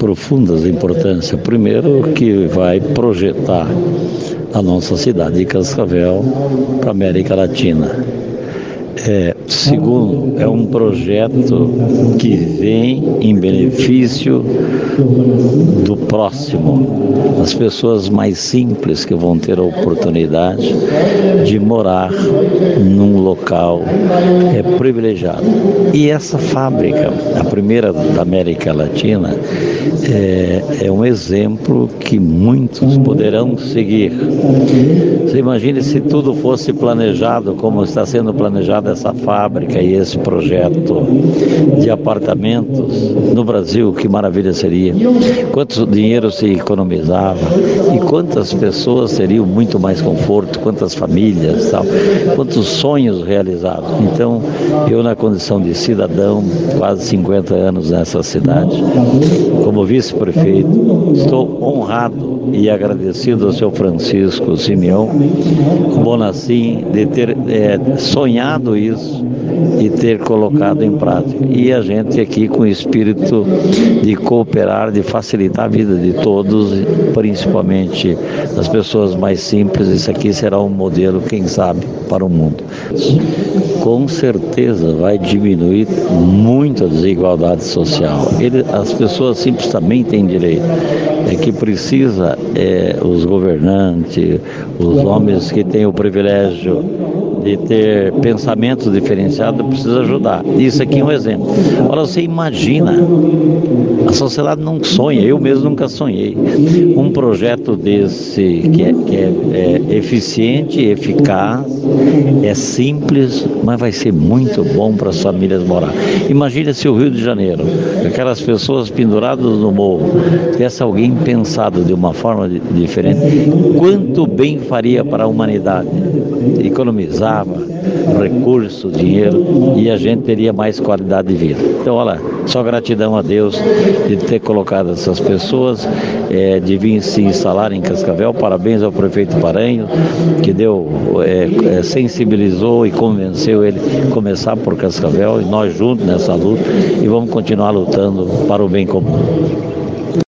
profundas importância. Primeiro, que vai projetar a nossa cidade de Cascavel para a América Latina. Segundo, é um projeto que vem em benefício do próximo, as pessoas mais simples que vão ter a oportunidade de morar num local privilegiado. E essa fábrica, a primeira da América Latina, é um exemplo que muitos poderão seguir. Você imagine se tudo fosse planejado como está sendo planejado essa fábrica e esse projeto de apartamentos no Brasil, que maravilha seria. Quanto dinheiro se economizava e quantas pessoas teriam muito mais conforto, quantas famílias, tal, quantos sonhos realizados. Então, eu na condição de cidadão, quase 50 anos nessa cidade, como vice-prefeito, estou honrado e agradecido ao seu Francisco Simeão Bonacim de ter sonhado isso e ter colocado em prática. E a gente aqui com o espírito de cooperar, de facilitar a vida de todos, principalmente das pessoas mais simples. Isso aqui será um modelo, quem sabe, para o mundo. Com certeza vai diminuir muito a desigualdade social. As pessoas simples também têm direito. É que precisa os governantes, os homens que têm o privilégio de ter pensamentos diferenciados, precisa ajudar. Isso aqui é um exemplo. Olha, você imagina, a sociedade não sonha, eu mesmo nunca sonhei, um projeto desse que é eficiente, eficaz, é simples, mas vai ser muito bom para as famílias morar. Imagina se o Rio de Janeiro, aquelas pessoas penduradas no morro, tivesse alguém pensado de uma forma diferente, quanto bem faria para a humanidade. Economizava recursos, dinheiro, e a gente teria mais qualidade de vida. Então, olha, só gratidão a Deus de ter colocado essas pessoas, de vir se instalar em Cascavel. Parabéns ao prefeito Paranhos, que sensibilizou e convenceu ele a começar por Cascavel, e nós juntos nessa luta, e vamos continuar lutando para o bem comum.